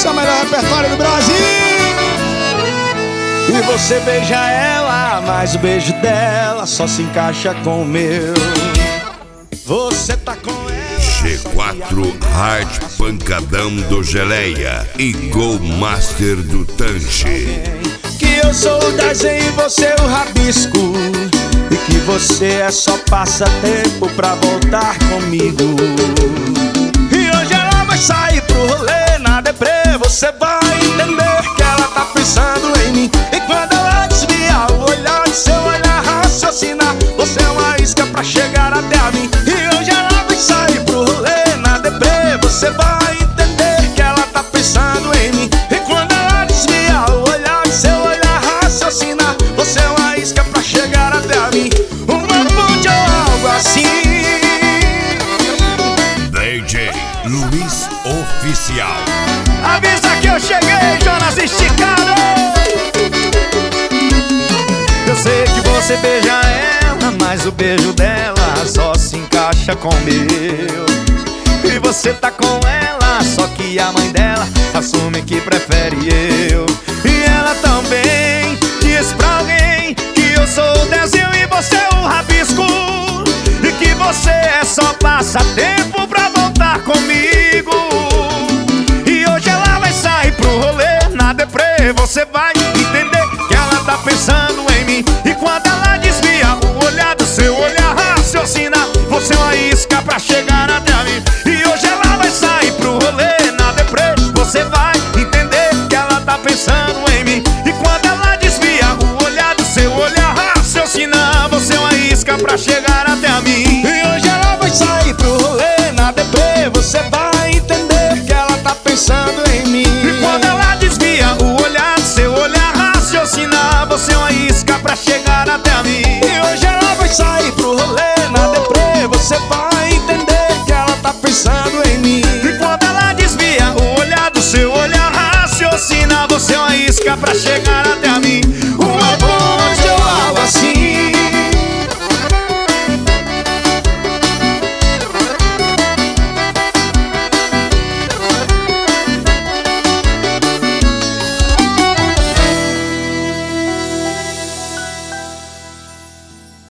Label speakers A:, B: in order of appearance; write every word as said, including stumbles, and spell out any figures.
A: Esse é o melhor repertório do Brasil.
B: E você beija ela, mas o beijo dela só se encaixa com o meu. Você tá com ela.
C: G quatro Hard Pancadão do Geleia e Go Master do Tange.
B: Que eu sou o desenho e você o rabisco, e que você é só passatempo pra voltar comigo. E hoje ela vai sair pro rolê na deprê. Você vai entender que ela tá pensando em mim. E quando ela desviar o olhar, seu olhar raciocinar, você é uma isca pra chegar até a mim. E hoje ela vai sair pro rolê na deprê. Você vai entender que ela tá pensando em mim. E quando ela desviar o olhar, seu olhar raciocinar, você é uma isca pra chegar até a mim. Uma ponte ou algo assim.
C: D J Luiz Oficial.
D: Avisa que eu cheguei, Jonas Esticado. Eu sei que você beija ela, mas o beijo dela só se encaixa com o meu. E você tá com ela, só que a mãe dela assume que prefere eu. E ela também diz pra alguém que eu sou o desenho e você o rabisco, e que você é só passatempo pra voltar comigo. E hoje ela vai sair pro rolê na deprê. Você vai entender que ela tá pensando em mim. E quando ela desvia o olhar do seu olhar raciocina, você é uma isca pra chegar até a mim. E hoje ela vai sair pro rolê na deprê. Você vai entender que ela tá pensando em mim. E quando ela desvia o olhar do seu olhar raciocina, você é uma isca pra chegar até a mim.
B: E hoje ela vai sair pro rolê na deprê. Você vai entender que ela tá pensando em mim.
D: E quando ela desvia o olhar do seu olhar raciocina, você é uma isca pra chegar até a mim.
B: E hoje ela vai sair pro rolê na deprê. Você vai entender que ela tá pensando em mim.
D: E quando ela desvia o olhar do seu olhar raciocina, você é uma isca pra chegar